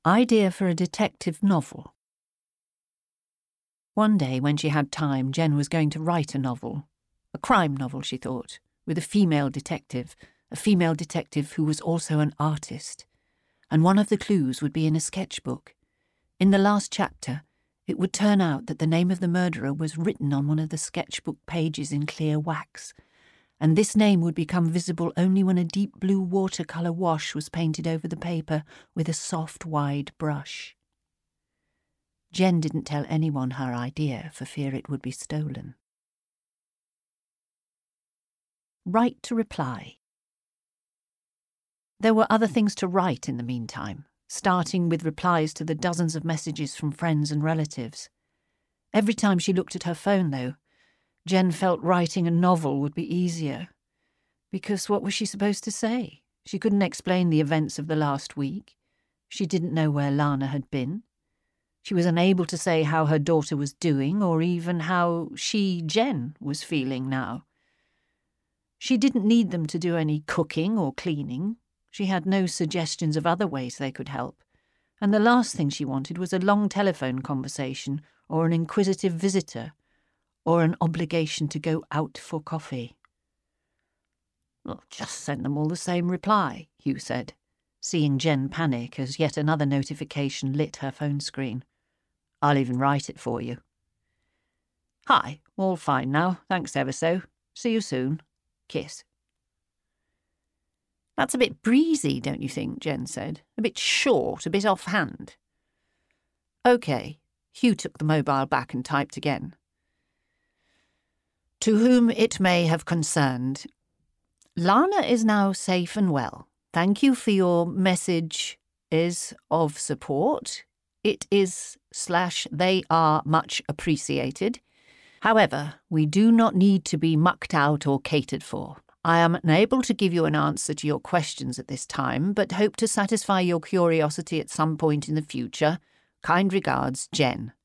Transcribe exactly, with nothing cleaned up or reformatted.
Idea for a detective novel. One day, when she had time, Jen was going to write a novel. A crime novel, she thought, with a female detective, a female detective who was also an artist. And one of the clues would be in a sketchbook. In the last chapter, it would turn out that the name of the murderer was written on one of the sketchbook pages in clear wax, and this name would become visible only when a deep blue watercolour wash was painted over the paper with a soft, wide brush. Jen didn't tell anyone her idea for fear it would be stolen. Write to reply. There were other things to write in the meantime, starting with replies to the dozens of messages from friends and relatives. Every time she looked at her phone, though, Jen felt writing a novel would be easier. Because what was she supposed to say? She couldn't explain the events of the last week. She didn't know where Lana had been. She was unable to say how her daughter was doing, or even how she, Jen, was feeling now. She didn't need them to do any cooking or cleaning. She had no suggestions of other ways they could help. And the last thing she wanted was a long telephone conversation, or an inquisitive visitor, or an obligation to go out for coffee. "Well, just send them all the same reply," Hugh said, seeing Jen panic as yet another notification lit her phone screen. "I'll even write it for you." "Hi, all fine now, thanks ever so. See you soon. Kiss." "That's a bit breezy, don't you think?" Jen said. "A bit short, a bit offhand." "OK." Hugh took the mobile back and typed again. "To whom it may have concerned. Lana is now safe and well. Thank you for your message is of support. It is slash they are much appreciated. However, we do not need to be mucked out or catered for. I am unable to give you an answer to your questions at this time, but hope to satisfy your curiosity at some point in the future. Kind regards, Jen."